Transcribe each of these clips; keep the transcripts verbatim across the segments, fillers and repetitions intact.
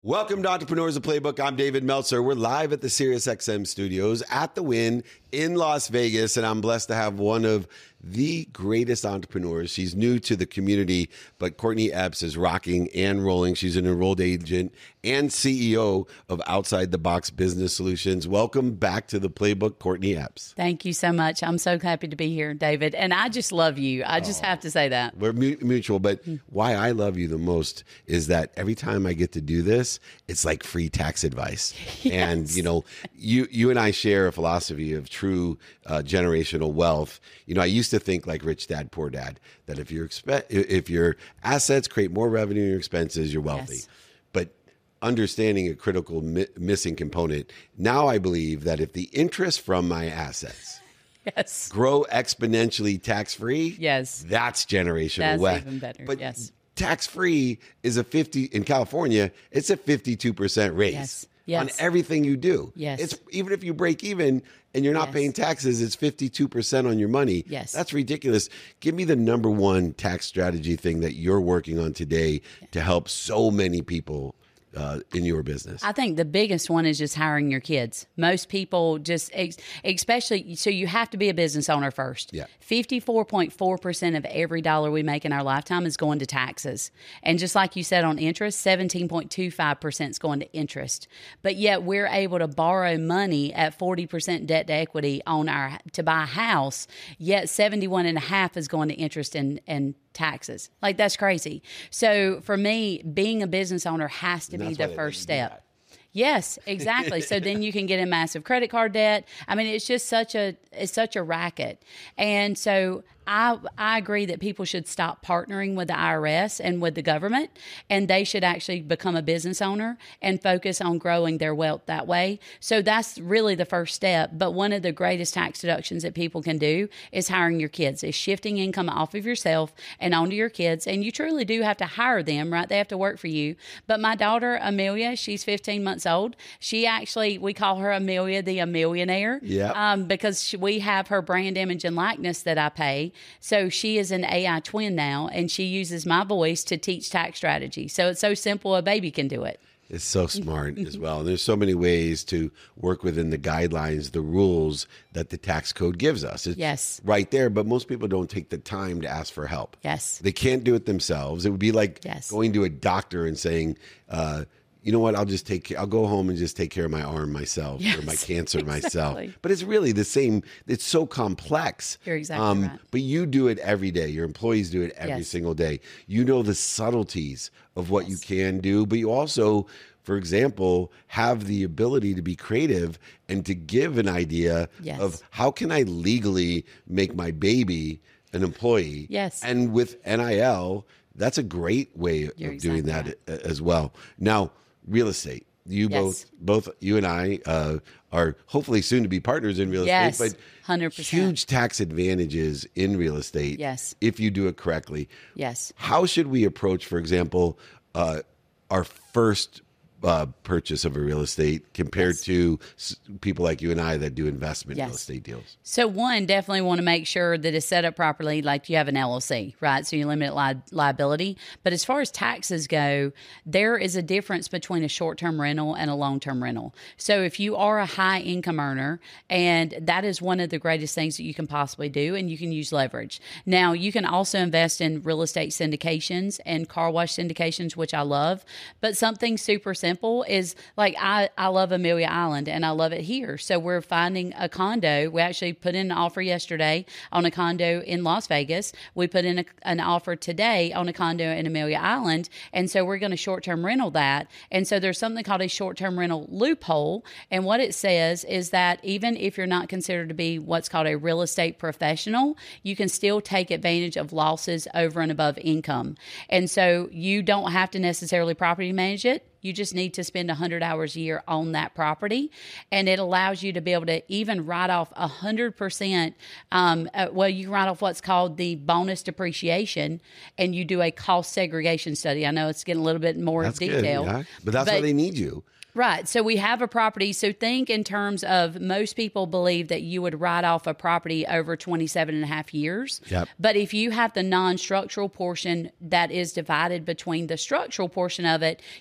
Welcome to Entrepreneurs of Playbook. I'm David Meltzer. We're live at the SiriusXM studios at the Wynn in Las Vegas, and I'm blessed to have one of the greatest entrepreneurs. She's new to the community, but Courtney Epps is rocking and rolling. She's an enrolled agent and C E O of Outside the Box Business Solutions. Welcome back to the Playbook, Courtney Epps. Thank you so much. I'm so happy to be here, David. And I just love you. I just oh, have to say that. We're mutual, but why I love you the most is that every time I get to do this, it's like free tax advice. Yes. And, you know, you you and I share a philosophy of true uh, generational wealth. You know, I used to think like Rich Dad, Poor Dad, that if your expe- if your assets create more revenue than your expenses, you're wealthy. Yes. But understanding a critical mi- missing component, now I believe that if the interest from my assets yes. grow exponentially tax-free, yes. that's generational that's wealth. Even better. But yes. tax-free is a fifty in California, it's a fifty-two percent raise. Yes. Yes. On everything you do. Yes. It's even if you break even and you're not yes. paying taxes, it's fifty-two percent on your money. Yes. That's ridiculous. Give me the number one tax strategy thing that you're working on today yeah. to help so many people uh, in your business. I think the biggest one is just hiring your kids. Most people just, ex- especially, so you have to be a business owner first. Yeah. fifty-four point four percent of every dollar we make in our lifetime is going to taxes. And just like you said on interest, seventeen point two five percent is going to interest. But yet we're able to borrow money at forty percent debt to equity on our to buy a house, yet seventy-one and a half is going to interest and, and taxes. Like, that's crazy. So for me, being a business owner has to be the first step. Yes, exactly. So then you can get in massive credit card debt. I mean, it's just such a it's such a racket. And so I I agree that people should stop partnering with the I R S and with the government, and they should actually become a business owner and focus on growing their wealth that way. So that's really the first step. But one of the greatest tax deductions that people can do is hiring your kids, is shifting income off of yourself and onto your kids. And you truly do have to hire them, right? They have to work for you. But my daughter, Amelia, she's fifteen months old. She actually, we call her Amelia the Amillionaire. Yeah. Um, because she, we have her brand image and likeness that I pay. So she is an A I twin now, and she uses my voice to teach tax strategy. So it's so simple, a baby can do it. It's so smart as well. And there's so many ways to work within the guidelines, the rules that the tax code gives us. It's yes. right there, but most people don't take the time to ask for help. Yes. They can't do it themselves. It would be like yes. going to a doctor and saying, uh, you know what, I'll just take, I'll go home and just take care of my arm myself yes, or my cancer exactly. myself. But it's really the same. It's so complex. You're exactly um, right. But you do it every day. Your employees do it every yes. single day. You know the subtleties of what yes. you can do, but you also, for example, have the ability to be creative and to give an idea yes. of how can I legally make my baby an employee? Yes. And with N I L, that's a great way of You're doing exactly that right. as well. Now, real estate. You yes. both, both you and I uh, are hopefully soon to be partners in real yes, estate, but one hundred percent. Huge tax advantages in real estate yes. if you do it correctly. Yes. How should we approach, for example, uh, our first uh, purchase of a real estate compared yes. to s- people like you and I that do investment yes. real estate deals? So one, definitely want to make sure that it's set up properly, like you have an L L C, right? So you limit li- liability. But as far as taxes go, there is a difference between a short-term rental and a long-term rental. So if you are a high income earner, and that is one of the greatest things that you can possibly do, and you can use leverage. Now, you can also invest in real estate syndications and car wash syndications, which I love. But something super simple is like, I, I love Amelia Island and I love it here. So we're finding a condo. We actually put in an offer yesterday on a condo in Las Vegas. We put in a, an offer today on a condo in Amelia Island. And so we're going to short-term rental that. And so there's something called a short-term rental loophole. And what it says is that even if you're not considered to be what's called a real estate professional, you can still take advantage of losses over and above income. And so you don't have to necessarily property manage it. You just need to spend one hundred hours a year on that property, and it allows you to be able to even write off one hundred percent. Um, uh, well, you can write off what's called the bonus depreciation, and you do a cost segregation study. I know it's getting a little bit more that's detail. Good, yeah. But that's but, why they need you. Right. So we have a property. So think in terms of, most people believe that you would write off a property over twenty-seven and a half years. Yep. But if you have the non-structural portion that is divided between the structural portion of it, you can actually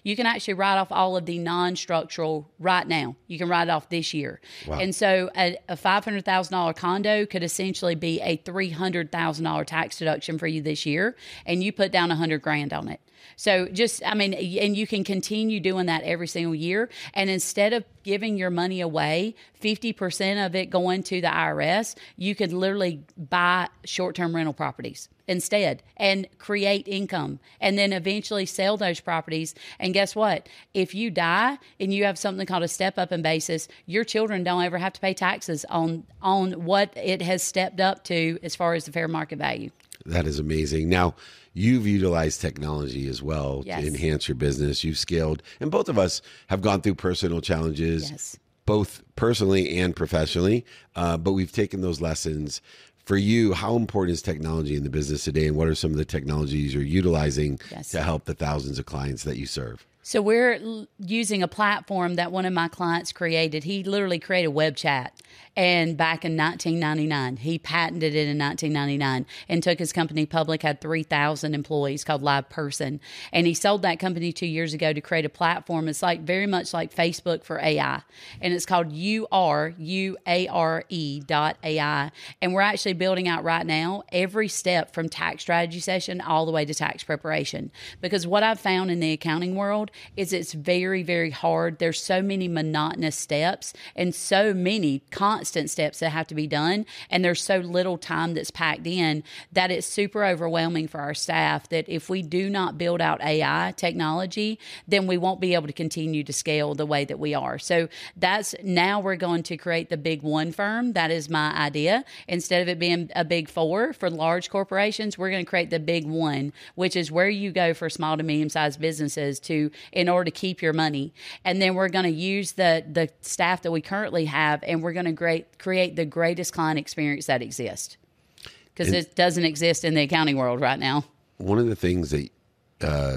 actually write off all of the non-structural right now. You can write it off this year. Wow. And so a, a five hundred thousand dollars condo could essentially be a three hundred thousand dollars tax deduction for you this year, and you put down one hundred grand on it. So just, I mean, and you can continue doing that every single year. And instead of giving your money away, fifty percent of it going to the I R S, you could literally buy short-term rental properties instead and create income, and then eventually sell those properties. And guess what? If you die and you have something called a step-up in basis, your children don't ever have to pay taxes on, on what it has stepped up to as far as the fair market value. That is amazing. Now, you've utilized technology as well Yes. to enhance your business. You've scaled, and both of us have gone through personal challenges, Yes. both personally and professionally. Uh, but we've taken those lessons. For you, how important is technology in the business today, and what are some of the technologies you're utilizing Yes. to help the thousands of clients that you serve? So we're l- using a platform that one of my clients created. He literally created web chat, and back in nineteen ninety-nine, he patented it in nineteen ninety-nine and took his company public, had three thousand employees, called Live Person. And he sold that company two years ago to create a platform. It's like very much like Facebook for A I, and it's called U R, U A R E dot A I. And we're actually building out right now every step from tax strategy session all the way to tax preparation. Because what I've found in the accounting world is it's very, very hard. There's so many monotonous steps and so many constant steps that have to be done. And there's so little time that's packed in that it's super overwhelming for our staff, that if we do not build out A I technology, then we won't be able to continue to scale the way that we are. So that's, now we're going to create the big one firm. That is my idea. Instead of it being a big four for large corporations, we're going to create the big one, which is where you go for small to medium sized businesses to, in order to keep your money. And then we're going to use the the staff that we currently have, and we're going to great, create the greatest client experience that exists, because it doesn't exist in the accounting world right now. One of the things that uh,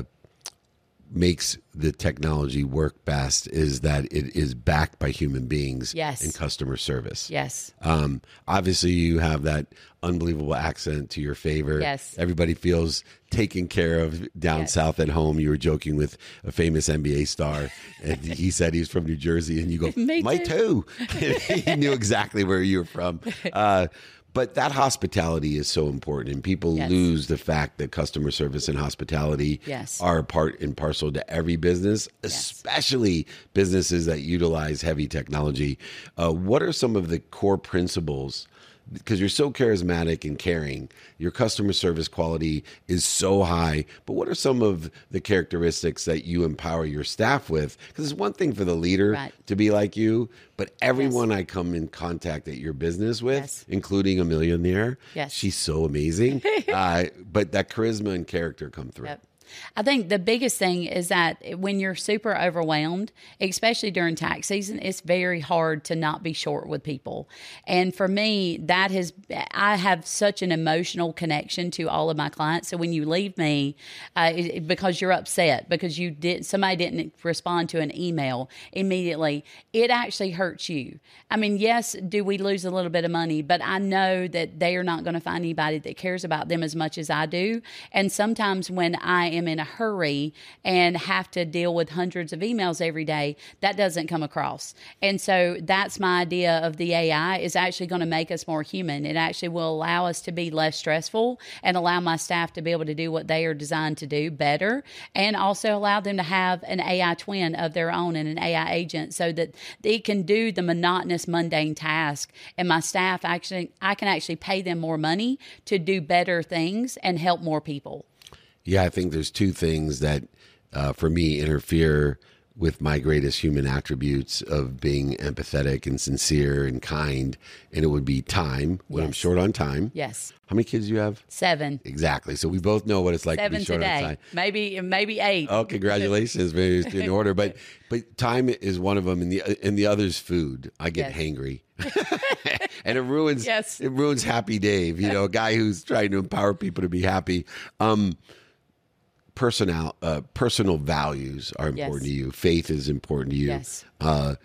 makes the technology work best is that it is backed by human beings Yes. and customer service. Yes. Um, obviously, you have that unbelievable accent to your favor. Yes. Everybody feels taken care of down Yes. south at home. You were joking with a famous N B A star, and he said he's from New Jersey, and you go, Me "My too." He knew exactly where you were from. Uh, But that hospitality is so important, and people Yes. lose the fact that customer service and hospitality Yes. are part and parcel to every business, especially businesses that utilize heavy technology. Uh, what are some of the core principles? Because you're so charismatic and caring, your customer service quality is so high. But what are some of the characteristics that you empower your staff with? Because it's one thing for the leader Right. to be like you, but everyone I come in contact at your business with, Yes. including a millionaire, Yes. she's so amazing. uh, but that charisma and character come through. Yep. I think the biggest thing is that when you're super overwhelmed, especially during tax season, it's very hard to not be short with people. And for me, that has, I have such an emotional connection to all of my clients. So when you leave me, uh, it, because you're upset, because you did, somebody didn't respond to an email immediately, it actually hurts you. I mean, yes, do we lose a little bit of money, but I know that they are not going to find anybody that cares about them as much as I do. And sometimes when I am in a hurry and have to deal with hundreds of emails every day, that doesn't come across. And so that's my idea of the A I, is actually going to make us more human. It actually will allow us to be less stressful and allow my staff to be able to do what they are designed to do better, and also allow them to have an A I twin of their own and an A I agent, so that they can do the monotonous, mundane task. And my staff actually, I can actually pay them more money to do better things and help more people. Yeah, I think there's two things that, uh, for me, interfere with my greatest human attributes of being empathetic and sincere and kind, and it would be time, when I'm Yes. short on time. Yes. How many kids do you have? Seven. Exactly. So we both know what it's like to Seven be short on today. time. Maybe maybe eight. Oh, congratulations! Maybe it's in order, but but time is one of them, and the and the other's food. I get Yes. hangry, and it ruins Yes. it ruins Happy Dave. You know, a guy who's trying to empower people to be happy. Um, personal uh, personal values are important Yes. to you. Faith is important to you. Yes. Uh,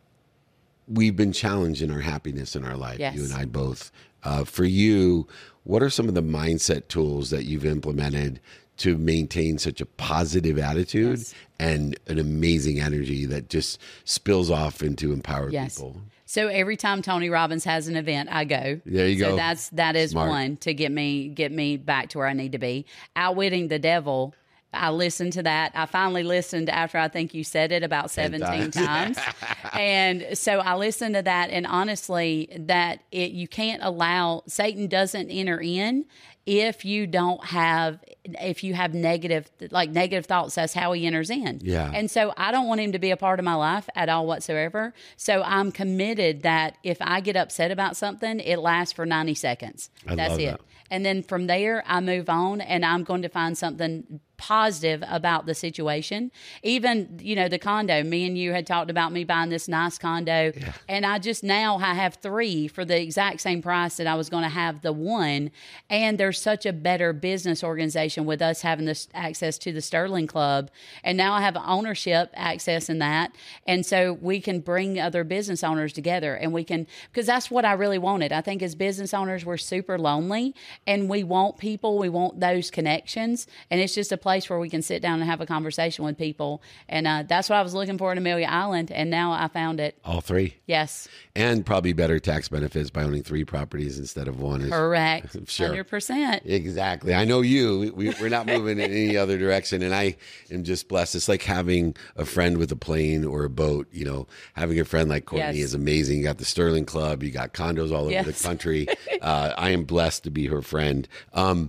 we've been challenged in our happiness in our life. Yes. You and I both. Uh, for you, what are some of the mindset tools that you've implemented to maintain such a positive attitude Yes. and an amazing energy that just spills off into empowered Yes. people. So every time Tony Robbins has an event, I go. There you so go. that's that is Smart. one to get me get me back to where I need to be. Outwitting the Devil. I listened to that. I finally listened after I think you said it about seventeen times. And so I listened to that, and honestly, that it you can't allow Satan doesn't enter in if you don't have if you have negative like negative thoughts. That's how he enters in. Yeah. And so I don't want him to be a part of my life at all whatsoever. So I'm committed that if I get upset about something, it lasts for ninety seconds. I That's love it. that. And then from there, I move on, and I'm going to find something positive about the situation. Even, you know, the condo, me and you had talked about me buying this nice condo, Yeah. and I just now I have three for the exact same price that I was going to have the one. And there's such a better business organization with us having this access to the Sterling Club. And now I have ownership access in that. And so we can bring other business owners together, and we can, because that's what I really wanted. I think as business owners, we're super lonely, and we want people, we want those connections. And it's just a place where we can sit down and have a conversation with people. And uh, that's what I was looking for in Amelia Island. And now I found it. All three. Yes. And probably better tax benefits by owning three properties instead of one. Correct. Sure. one hundred percent. Exactly. I know you. We, we're not moving in any other direction. And I am just blessed. It's like having a friend with a plane or a boat. You know, having a friend like Courtney Yes. is amazing. You got the Sterling Club. You got condos all over Yes. the country. uh, I am blessed to be her friend. Um,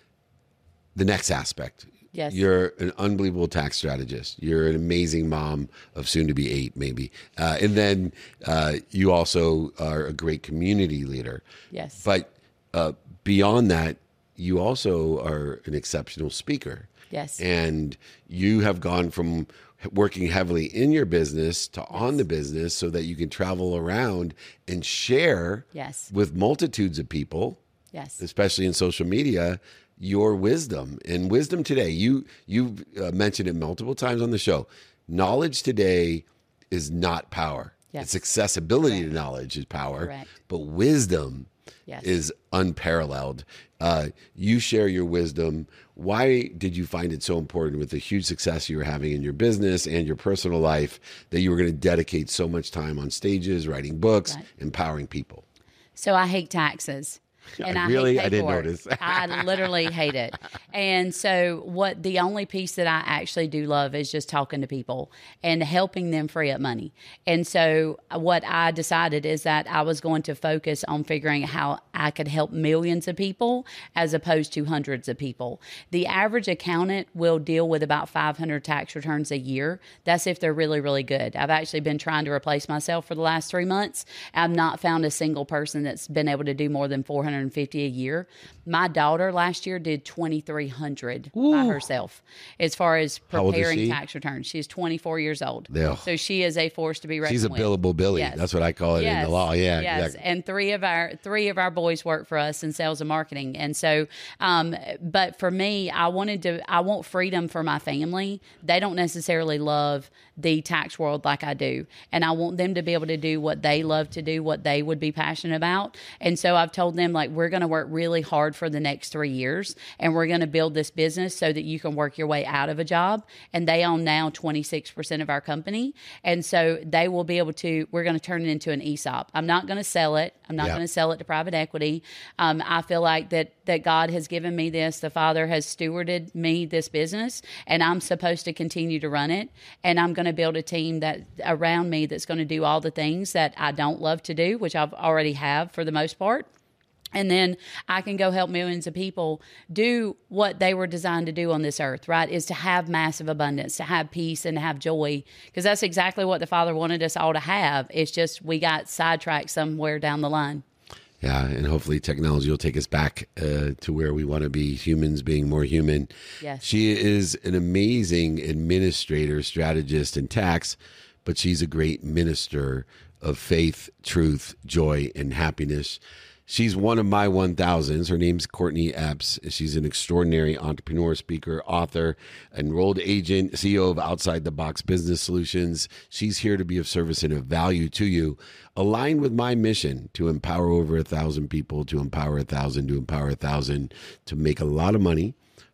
the next aspect. Yes. You're an unbelievable tax strategist. You're an amazing mom of soon to be eight, maybe. Uh, and then uh, you also are a great community leader. Yes. But uh, beyond that, you also are an exceptional speaker. Yes. And you have gone from working heavily in your business to on the business so that you can travel around and share Yes. with multitudes of people, Yes. especially in social media, your wisdom. And wisdom today, you you've uh, mentioned it multiple times on the show. Knowledge today is not power. Yes. It's accessibility Correct. to knowledge is power. Correct. But wisdom Yes. is unparalleled. Uh, you share your wisdom. Why did you find it so important with the huge success you were having in your business and your personal life that you were going to dedicate so much time on stages, writing books, Right. empowering people? So I hate taxes. And I Really? hate I didn't paperwork. notice. I literally hate it. And so what the only piece that I actually do love is just talking to people and helping them free up money. And so what I decided is that I was going to focus on figuring out how I could help millions of people as opposed to hundreds of people. The average accountant will deal with about five hundred tax returns a year. That's if they're really, really good. I've actually been trying to replace myself for the last three months. I've not found a single person that's been able to do more than four hundred fifty a year. My daughter last year did twenty-three hundred by herself as far as How old is preparing she? tax returns. She's twenty-four years old. Yeah. So she is a force to be reckoned She's a with. billable Billy. Yes. That's what I call it in Yes. the law. Yeah, yes. exactly. And three of our three of our boys work for us in sales and marketing. And so, um, but for me, I wanted to. I want freedom for my family. They don't necessarily love the tax world like I do, and I want them to be able to do what they love to do, what they would be passionate about. And so I've told them, like, we're going to work really hard for the next three years, and we're going to build this business so that you can work your way out of a job. And they own now twenty-six percent of our company, and so they will be able to. We're going to turn it into an E S O P. I'm not going to sell it. I'm not Yeah. going to sell it to private equity. Um, I feel like that that God has given me this. The Father has stewarded me this business, and I'm supposed to continue to run it. And I'm going to build a team that around me that's going to do all the things that I don't love to do, which I've already have for the most part. And then I can go help millions of people do what they were designed to do on this earth, right? Is to have massive abundance, to have peace and to have joy. Because that's exactly what the Father wanted us all to have. It's just we got sidetracked somewhere down the line. Yeah, and hopefully technology will take us back uh, to where we want to be, humans being more human. Yes. She is an amazing administrator, strategist, and tax, but she's a great minister of faith, truth, joy, and happiness. She's one of my one thousands. Her name's Courtney Epps. She's an extraordinary entrepreneur, speaker, author, enrolled agent, C E O of Outside the Box Business Solutions. She's here to be of service and of value to you, aligned with my mission to empower over a thousand people, to empower a thousand, to empower a thousand, to make a lot of money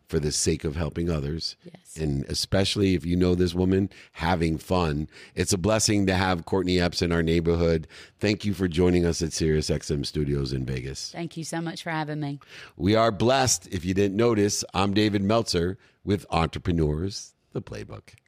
for the sake of helping others. Yes. And especially if you know this woman, having fun. It's a blessing to have Courtney Epps in our neighborhood. Thank you for joining us at SiriusXM Studios in Vegas. Thank you so much for having me. We are blessed. If you didn't notice, I'm David Meltzer with Entrepreneurs, the Playbook.